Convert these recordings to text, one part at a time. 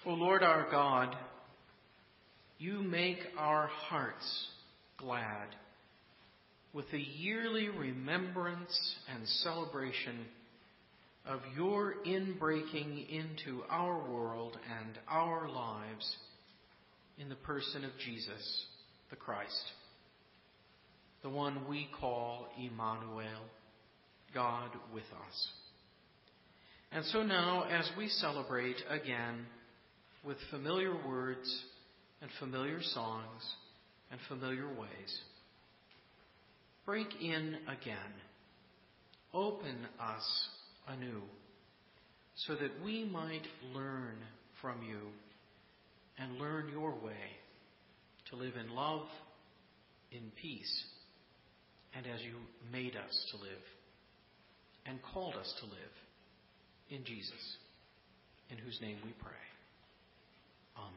O Lord our God, you make our hearts glad with the yearly remembrance and celebration of your inbreaking into our world and our lives in the person of Jesus, the Christ, the one we call Emmanuel, God with us. And so now, as we celebrate again with familiar words and familiar songs and familiar ways, break in again. Open us anew so that we might learn from you and learn your way to live in love, in peace, and as you made us to live and called us to live in Jesus, in whose name we pray. Amen.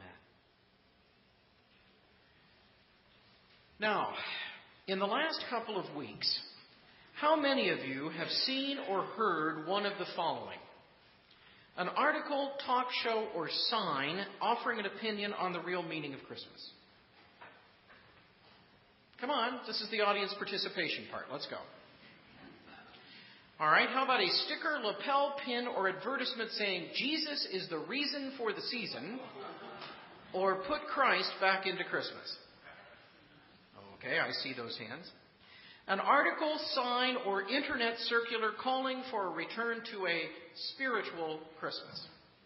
Now, in the last couple of weeks, how many of you have seen or heard one of the following? An article, talk show, or sign offering an opinion on the real meaning of Christmas? Come on, this is the audience participation part. Let's go. All right, how about a sticker, lapel pin, or advertisement saying Jesus is the reason for the season, or put Christ back into Christmas? Okay, I see those hands. An article, sign, or internet circular calling for a return to a spiritual Christmas.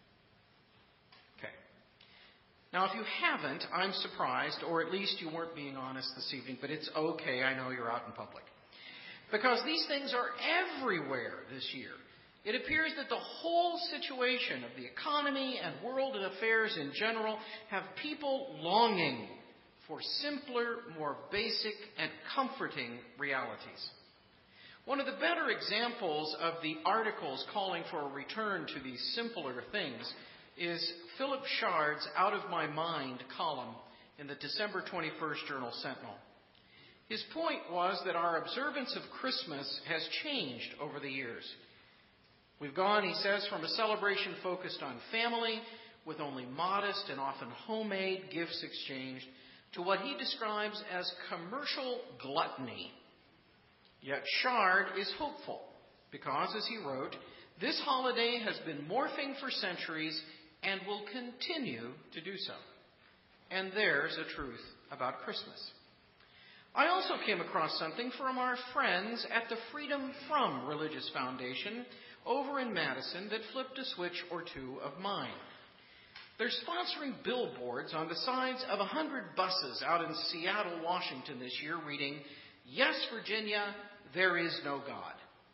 Okay. Now, if you haven't, I'm surprised, or at least you weren't being honest this evening, but it's okay, I know you're out in public. Because these things are everywhere this year. It appears that the whole situation of the economy and world and affairs in general have people longing for simpler, more basic, and comforting realities. One of the better examples of the articles calling for a return to these simpler things is Philip Shard's Out of My Mind column in the December 21st Journal Sentinel. His point was that our observance of Christmas has changed over the years. We've gone, he says, from a celebration focused on family, with only modest and often homemade gifts exchanged, to what he describes as commercial gluttony. Yet Shard is hopeful, because, as he wrote, this holiday has been morphing for centuries and will continue to do so. And there's a truth about Christmas. I also came across something from our friends at the Freedom From Religious Foundation over in Madison that flipped a switch or two of mine. They're sponsoring billboards on the sides of 100 buses out in Seattle, Washington this year reading, "Yes, Virginia, there is no God."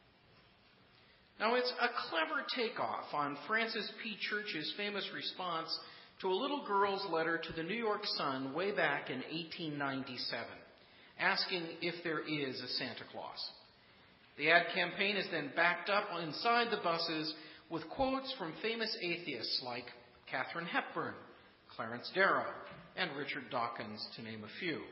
Now, it's a clever takeoff on Francis P. Church's famous response to a little girl's letter to the New York Sun way back in 1897. Asking if there is a Santa Claus. The ad campaign is then backed up inside the buses with quotes from famous atheists like Katharine Hepburn, Clarence Darrow, and Richard Dawkins, to name a few.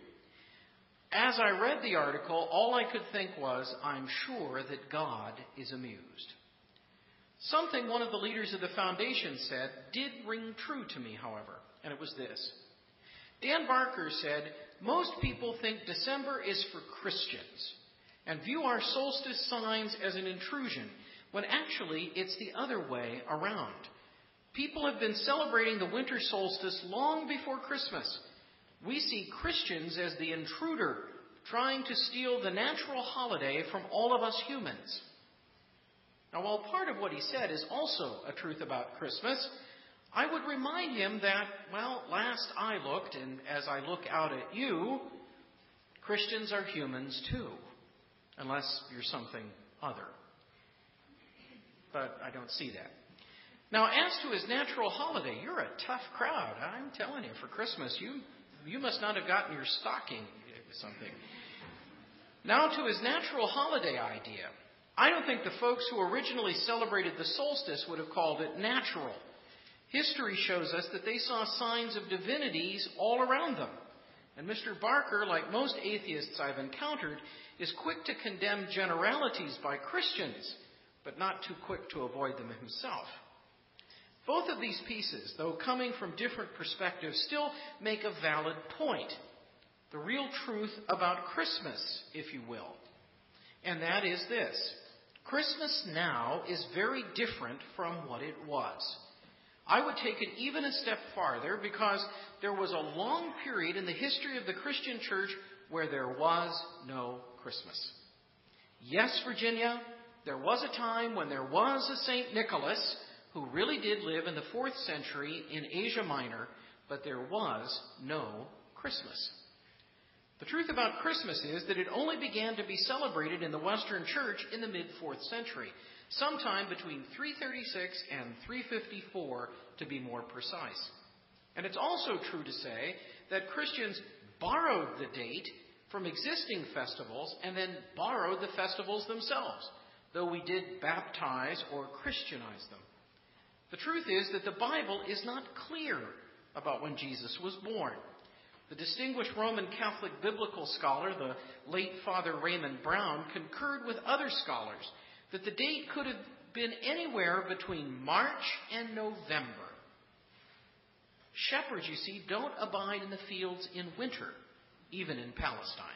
As I read the article, all I could think was, I'm sure that God is amused. Something one of the leaders of the foundation said did ring true to me, however, and it was this. Dan Barker said, most people think December is for Christians and view our solstice signs as an intrusion, when actually it's the other way around. People have been celebrating the winter solstice long before Christmas. We see Christians as the intruder, trying to steal the natural holiday from all of us humans. Now, while part of what he said is also a truth about Christmas, I would remind him that, well, last I looked, and as I look out at you, Christians are humans too, unless you're something other. But I don't see that. Now, as to his natural holiday, you're a tough crowd. I'm telling you, for Christmas, you must not have gotten your stocking something. Now to his natural holiday idea. I don't think the folks who originally celebrated the solstice would have called it natural. History shows us that they saw signs of divinities all around them. And Mr. Barker, like most atheists I've encountered, is quick to condemn generalities by Christians, but not too quick to avoid them himself. Both of these pieces, though coming from different perspectives, still make a valid point. The real truth about Christmas, if you will. And that is this. Christmas now is very different from what it was. I would take it even a step farther because there was a long period in the history of the Christian church where there was no Christmas. Yes, Virginia, there was a time when there was a St. Nicholas who really did live in the 4th century in Asia Minor, but there was no Christmas. The truth about Christmas is that it only began to be celebrated in the Western Church in the mid-4th century, sometime between 336 and 354 to be more precise. And it's also true to say that Christians borrowed the date from existing festivals and then borrowed the festivals themselves, though we did baptize or Christianize them. The truth is that the Bible is not clear about when Jesus was born. The distinguished Roman Catholic biblical scholar, the late Father Raymond Brown, concurred with other scholars that the date could have been anywhere between March and November. Shepherds, you see, don't abide in the fields in winter, even in Palestine.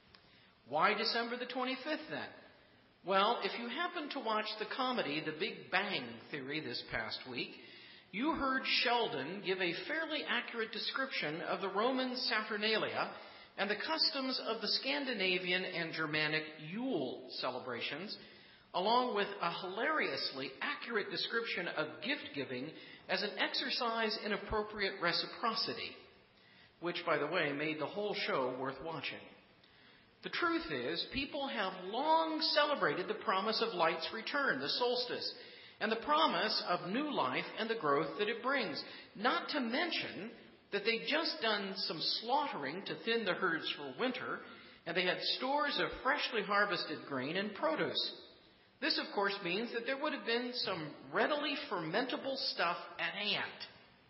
Why December the 25th then? Well, if you happened to watch the comedy The Big Bang Theory this past week, you heard Sheldon give a fairly accurate description of the Roman Saturnalia and the customs of the Scandinavian and Germanic Yule celebrations, along with a hilariously accurate description of gift-giving as an exercise in appropriate reciprocity, which, by the way, made the whole show worth watching. The truth is, people have long celebrated the promise of light's return, the solstice, and the promise of new life and the growth that it brings. Not to mention that they'd just done some slaughtering to thin the herds for winter, and they had stores of freshly harvested grain and produce. This, of course, means that there would have been some readily fermentable stuff at hand.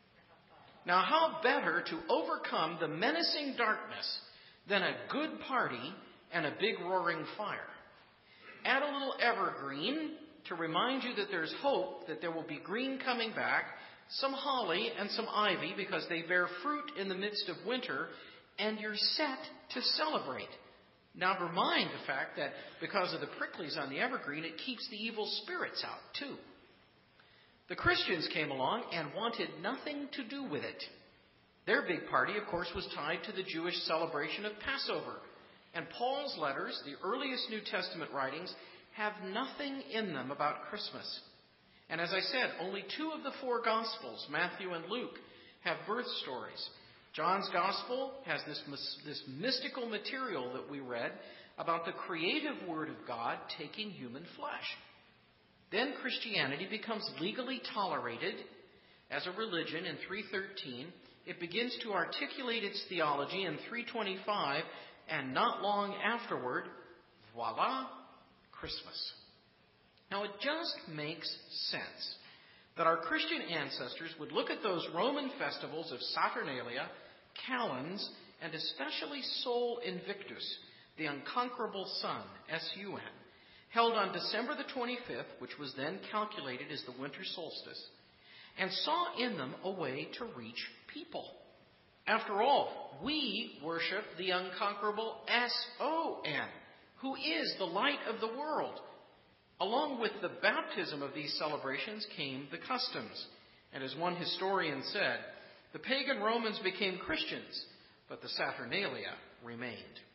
Now, how better to overcome the menacing darkness than a good party and a big roaring fire? Add a little evergreen to remind you that there's hope, that there will be green coming back, some holly and some ivy because they bear fruit in the midst of winter, and you're set to celebrate. Now, never mind the fact that because of the pricklies on the evergreen, it keeps the evil spirits out, too. The Christians came along and wanted nothing to do with it. Their big party, of course, was tied to the Jewish celebration of Passover. And Paul's letters, the earliest New Testament writings, have nothing in them about Christmas. And as I said, only 2 of the 4 Gospels, Matthew and Luke, have birth stories. John's Gospel has this mystical material that we read about the creative Word of God taking human flesh. Then Christianity becomes legally tolerated as a religion in 313. It begins to articulate its theology in 325, and not long afterward, voila, Christmas. Now, it just makes sense that our Christian ancestors would look at those Roman festivals of Saturnalia, Calends, and especially Sol Invictus, the unconquerable sun, S-U-N, held on December the 25th, which was then calculated as the winter solstice, and saw in them a way to reach people. After all, we worship the unconquerable S-O-N, who is the light of the world. Along with the baptism of these celebrations came the customs. And as one historian said, the pagan Romans became Christians, but the Saturnalia remained.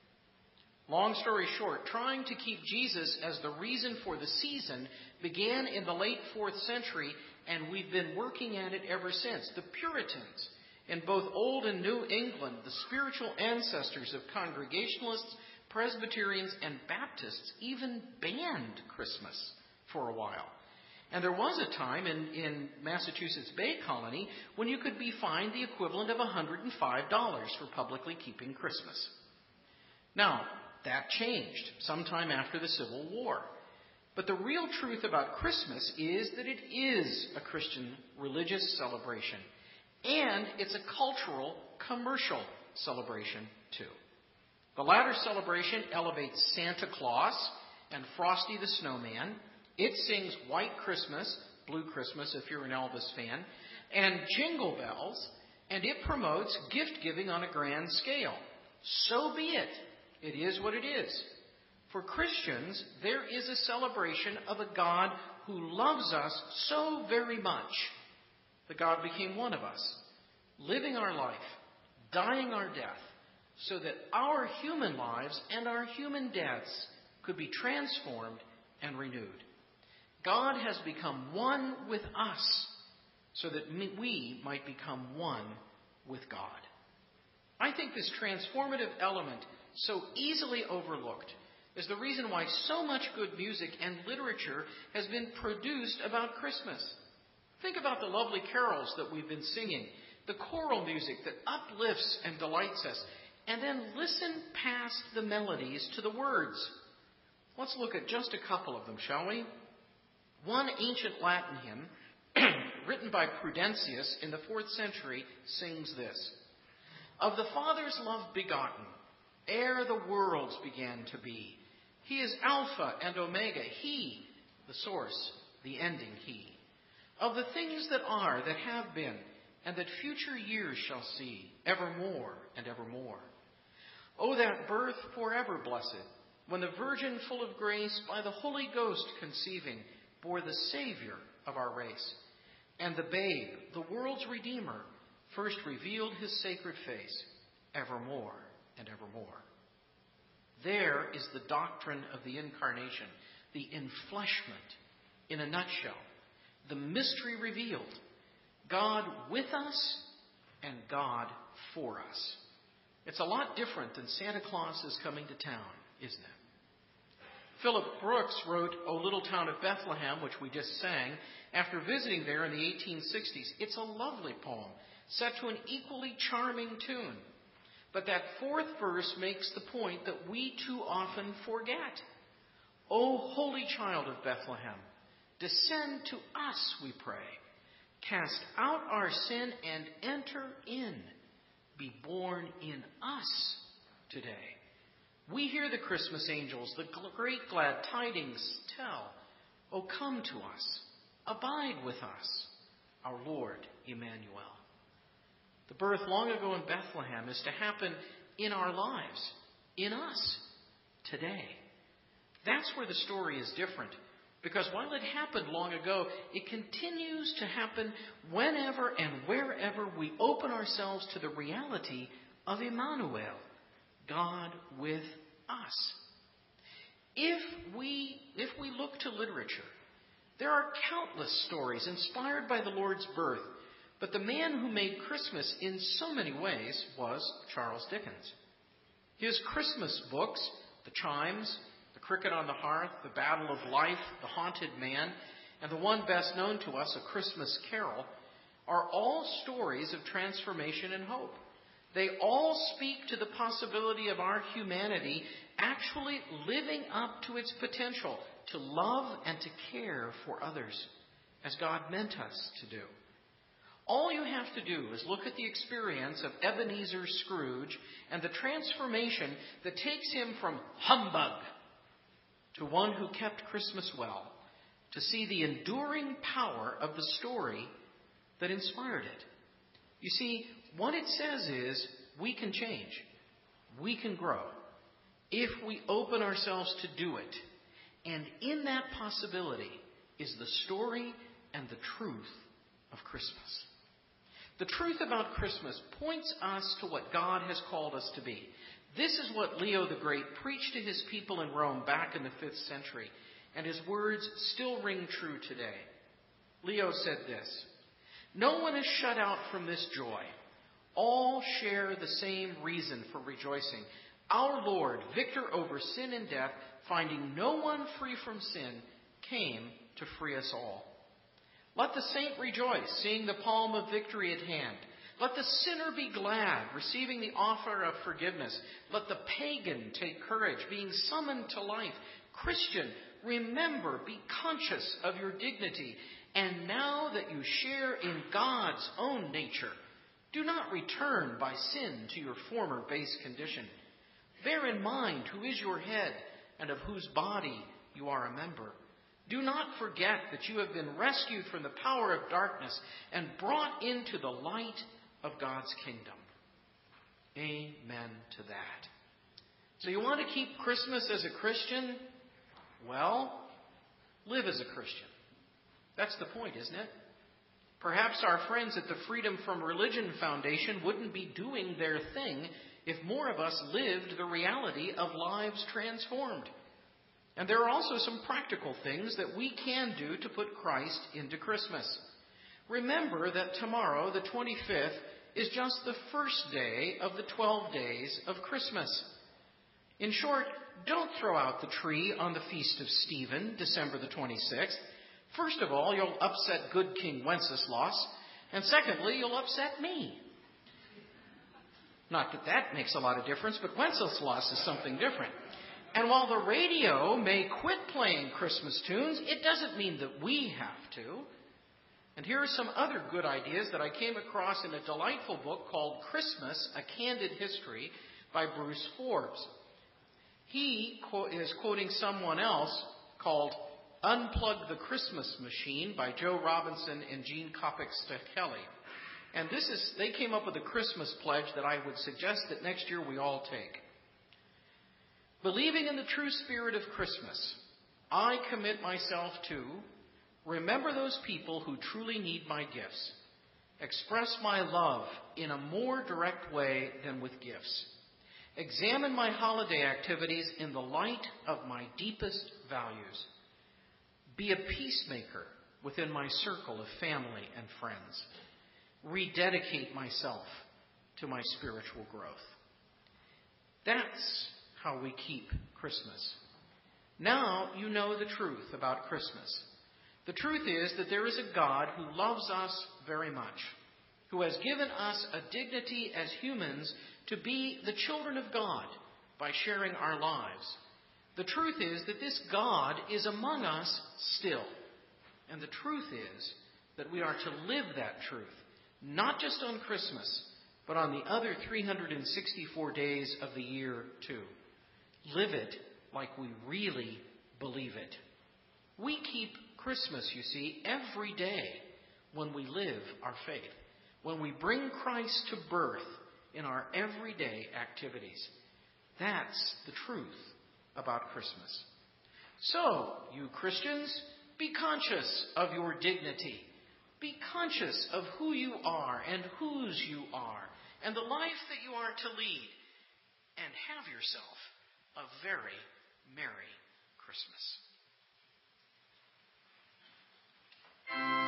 Long story short, trying to keep Jesus as the reason for the season began in the late 4th century, and we've been working at it ever since. The Puritans, in both Old and New England, the spiritual ancestors of Congregationalists, Presbyterians, and Baptists even banned Christmas for a while. And there was a time in Massachusetts Bay Colony when you could be fined the equivalent of $105 for publicly keeping Christmas. Now, that changed sometime after the Civil War. But the real truth about Christmas is that it is a Christian religious celebration. And it's a cultural, commercial celebration, too. The latter celebration elevates Santa Claus and Frosty the Snowman. It sings White Christmas, Blue Christmas if you're an Elvis fan, and Jingle Bells, and it promotes gift-giving on a grand scale. So be it. It is what it is. For Christians, there is a celebration of a God who loves us so very much that God became one of us, living our life, dying our death, so that our human lives and our human deaths could be transformed and renewed. God has become one with us so that we might become one with God. I think this transformative element, so easily overlooked, is the reason why so much good music and literature has been produced about Christmas. Think about the lovely carols that we've been singing, the choral music that uplifts and delights us, and then listen past the melodies to the words. Let's look at just a couple of them, shall we? One ancient Latin hymn, written by Prudentius in the 4th century, sings this: "Of the Father's love begotten, ere the worlds began to be, He is Alpha and Omega, He, the source, the ending He. Of the things that are, that have been, and that future years shall see, evermore and evermore. O that birth forever blessed, when the Virgin full of grace, by the Holy Ghost conceiving, bore the Savior of our race. And the babe, the world's Redeemer, first revealed His sacred face, evermore and evermore." There is the doctrine of the Incarnation, the enfleshment in a nutshell, the mystery revealed. God with us and God for us. It's a lot different than Santa Claus is coming to town, isn't it? Philip Brooks wrote O Little Town of Bethlehem, which we just sang, after visiting there in the 1860s. It's a lovely poem, set to an equally charming tune. But that 4th verse makes the point that we too often forget. O holy child of Bethlehem, descend to us, we pray. Cast out our sin and enter in. Be born in us today. We hear the Christmas angels, the great glad tidings tell. O come to us, abide with us, our Lord Emmanuel. The birth long ago in Bethlehem is to happen in our lives, in us, today. That's where the story is different. Because while it happened long ago, it continues to happen whenever and wherever we open ourselves to the reality of Emmanuel, God with us. If we look to literature, there are countless stories inspired by the Lord's birth, but the man who made Christmas in so many ways was Charles Dickens. His Christmas books, The Chimes, The Cricket on the Hearth, The Battle of Life, The Haunted Man, and the one best known to us, A Christmas Carol, are all stories of transformation and hope. They all speak to the possibility of our humanity actually living up to its potential to love and to care for others, as God meant us to do. All you have to do is look at the experience of Ebenezer Scrooge and the transformation that takes him from humbug to one who kept Christmas well, to see the enduring power of the story that inspired it. You see, what it says is we can change, we can grow, if we open ourselves to do it. And in that possibility is the story and the truth of Christmas. The truth about Christmas points us to what God has called us to be. This is what Leo the Great preached to his people in Rome back in the 5th century, and his words still ring true today. Leo said this: "No one is shut out from this joy. All share the same reason for rejoicing. Our Lord, victor over sin and death, finding no one free from sin, came to free us all. Let the saint rejoice, seeing the palm of victory at hand. Let the sinner be glad, receiving the offer of forgiveness. Let the pagan take courage, being summoned to life. Christian, remember, be conscious of your dignity. And now that you share in God's own nature, do not return by sin to your former base condition. Bear in mind who is your head and of whose body you are a member. Do not forget that you have been rescued from the power of darkness and brought into the light of God's kingdom. Amen to that. So you want to keep Christmas as a Christian? Well, live as a Christian. That's the point, isn't it? Perhaps our friends at the Freedom from Religion Foundation wouldn't be doing their thing if more of us lived the reality of lives transformed. And there are also some practical things that we can do to put Christ into Christmas. Remember that tomorrow, the 25th, is just the first day of the 12 days of Christmas. In short, don't throw out the tree on the Feast of Stephen, December the 26th. First of all, you'll upset good King Wenceslas, and secondly, you'll upset me. Not that that makes a lot of difference, but Wenceslas is something different. And while the radio may quit playing Christmas tunes, it doesn't mean that we have to. And here are some other good ideas that I came across in a delightful book called Christmas, A Candid History by Bruce Forbes. He is quoting someone else called Unplug the Christmas Machine by Joe Robinson and Jean Kopic-Stekeli. And they came up with a Christmas pledge that I would suggest that next year we all take. Believing in the true spirit of Christmas, I commit myself to remember those people who truly need my gifts, express my love in a more direct way than with gifts, examine my holiday activities in the light of my deepest values, be a peacemaker within my circle of family and friends, rededicate myself to my spiritual growth. That's how we keep Christmas. Now you know the truth about Christmas. The truth is that there is a God who loves us very much, who has given us a dignity as humans to be the children of God by sharing our lives. The truth is that this God is among us still. And the truth is that we are to live that truth, not just on Christmas, but on the other 364 days of the year too. Live it like we really believe it. We keep Christmas, you see, every day when we live our faith, when we bring Christ to birth in our everyday activities. That's the truth about Christmas. So, you Christians, be conscious of your dignity. Be conscious of who you are and whose you are and the life that you are to lead. And have yourself a very Merry Christmas.